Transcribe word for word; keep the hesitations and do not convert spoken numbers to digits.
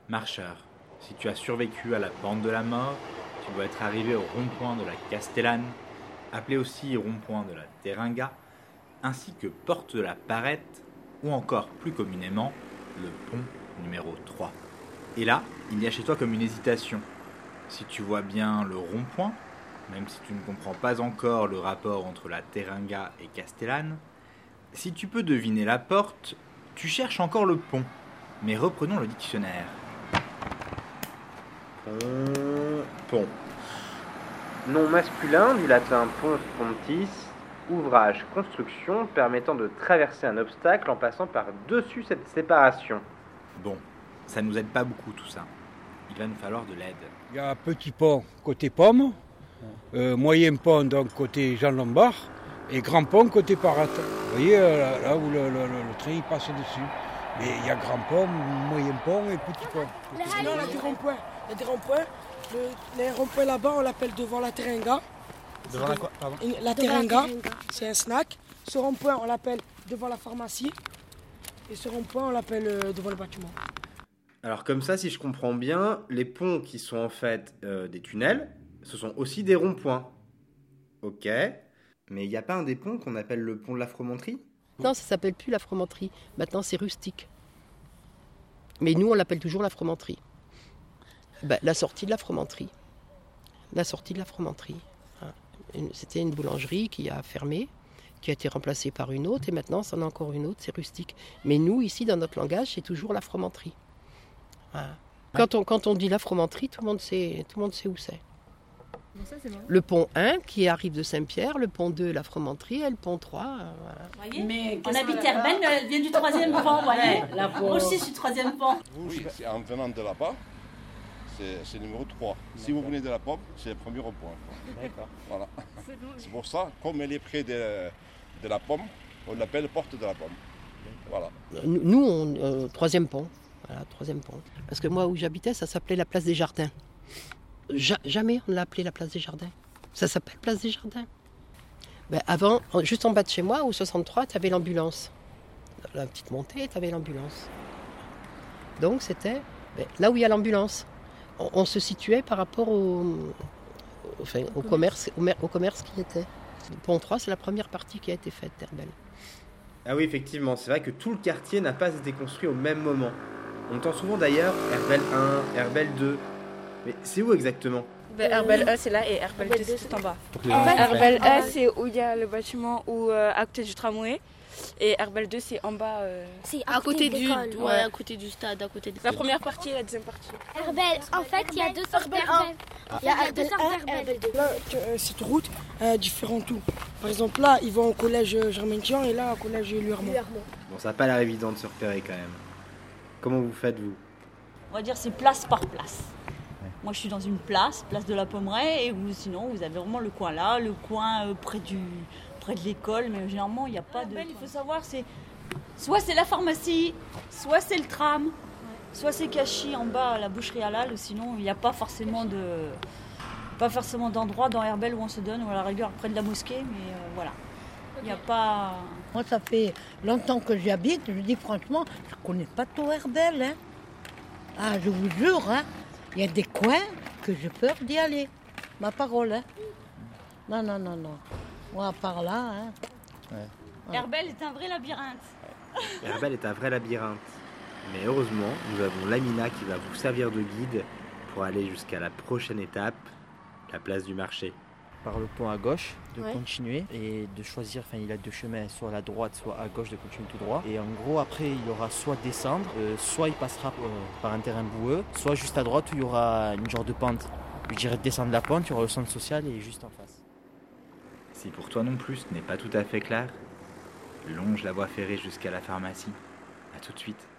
Marcheur, si tu as survécu à la bande de la mort, tu dois être arrivé au rond-point de la Castellane, appelé aussi rond-point de la Teringa, ainsi que porte de la Parette, ou encore plus communément, le pont numéro trois. Et là, il y a chez toi comme une hésitation. Si tu vois bien le rond-point, même si tu ne comprends pas encore le rapport entre la Teringa et Castellane, si tu peux deviner la porte, tu cherches encore le pont. Mais reprenons le dictionnaire. Pont, pont. Nom masculin du latin pons pontis, ouvrage, construction permettant de traverser un obstacle en passant par-dessus cette séparation. Bon, ça nous aide pas beaucoup tout ça. Il va nous falloir de l'aide. Il y a un petit pont côté Pomme, euh, moyen pont donc côté Jean Lombard et grand pont côté Parate. Vous voyez là, là où le, le, le, le train il passe dessus. Mais il y a grand pont, moyen pont et petit pont. Sinon, il y a des ronds-points. Il y a des ronds-points. Le, les ronds-points là-bas, on l'appelle devant la Teringa. Devant la quoi, pardon ? La Teringa, c'est un snack. Ce rond-point, on l'appelle devant la pharmacie. Et ce rond-point, on l'appelle euh, devant le bâtiment. Alors comme ça, si je comprends bien, les ponts qui sont en fait euh, des tunnels, ce sont aussi des ronds-points. Ok. Mais il n'y a pas un des ponts qu'on appelle le pont de la Fromenterie ? Non, ça s'appelle plus la Fromenterie. Maintenant, c'est rustique. Mais nous, on l'appelle toujours la Fromenterie. Ben, la sortie de la Fromenterie. La sortie de la Fromenterie. C'était une boulangerie qui a fermé, qui a été remplacée par une autre, et maintenant, c'en a encore une autre, c'est rustique. Mais nous, ici, dans notre langage, c'est toujours la Fromenterie. Voilà. Quand, on, quand on dit la Fromenterie, tout le monde sait, tout le monde sait où c'est. Bon, ça, c'est bon. Le pont un qui arrive de Saint-Pierre, le pont deux, la Fromenterie, et le pont trois. Euh, voilà. Voyez, mais on habite Herbel, elle vient du troisième pont, vous voyez. Moi aussi, je suis troisième pont. Oui, c'est en venant de là-bas, c'est, c'est numéro trois. Si vous venez de la Pomme, c'est le premier point. D'accord. Voilà. C'est pour ça, comme elle est près de, de la Pomme, on l'appelle porte de la Pomme. Voilà. Nous, on, euh, troisième pont. Voilà, troisième pont. Parce que moi, où j'habitais, ça s'appelait la place des Jardins. Ja- jamais on l'a appelé la place des Jardins. Ça s'appelle place des Jardins. Ben, avant, juste en bas de chez moi, au soixante-trois, tu avais l'ambulance. La petite montée, tu avais l'ambulance. Donc c'était ben, là où il y a l'ambulance. On, on se situait par rapport au, au, enfin, au, commerce, au, au commerce qui était. Le pont trois, c'est la première partie qui a été faite d'Herbel. Ah oui, effectivement, c'est vrai que tout le quartier n'a pas été construit au même moment. On entend souvent d'ailleurs Herbel un, Herbel deux. Mais c'est où exactement ? Ben, Herbel un c'est là et Herbel deux c'est tout en bas. En fait, Herbel un c'est où il y a le bâtiment où, euh, à côté du tramway. Et Herbel deux c'est en bas. Euh... c'est à, à côté, côté du ouais, ouais. à côté du stade, à côté de... La première partie et la deuxième partie. Herbel, en fait, il y a deux sortes d'Herbel. Ah. Il y a deux sortes d'Herbel. Là, euh, cette route est différente tout. Par exemple, là, ils vont au collège Germain-Tian et là, au collège Luermont. Bon, ça n'a pas l'air évident de se repérer quand même. Comment vous faites, vous ? On va dire c'est place par place. Moi, je suis dans une place, place de la Pommeraye, et vous, sinon, vous avez vraiment le coin là, le coin euh, près, du, près de l'école, mais généralement, il n'y a pas de... Il faut savoir, c'est soit c'est la pharmacie, soit c'est le tram, ouais. Soit c'est Cachy en bas à la boucherie halal, ou sinon, il n'y a pas forcément, de, pas forcément d'endroit dans Herbel où on se donne, ou à la rigueur près de la mosquée, mais euh, voilà. Il n'y a pas... Moi, ça fait longtemps que j'y habite, je dis franchement, je ne connais pas tout Herbel, hein. Ah, je vous jure, hein. Il y a des coins que j'ai peur d'y aller. Ma parole, hein. Non, non, non, non. Moi, par là, hein. Ouais. Ouais. Herbel est un vrai labyrinthe. Herbel est un vrai labyrinthe. Mais heureusement, nous avons Lamina qui va vous servir de guide pour aller jusqu'à la prochaine étape, la place du marché. Par le pont à gauche, de ouais. continuer et de choisir, enfin il a deux chemins, soit à la droite, soit à gauche, de continuer tout droit. Et en gros après il y aura soit descendre, euh, soit il passera euh, par un terrain boueux, soit juste à droite où il y aura une genre de pente. Je dirais descendre la pente, il y aura le centre social et juste en face. Si pour toi non plus ce n'est pas tout à fait clair, longe la voie ferrée jusqu'à la pharmacie. À tout de suite.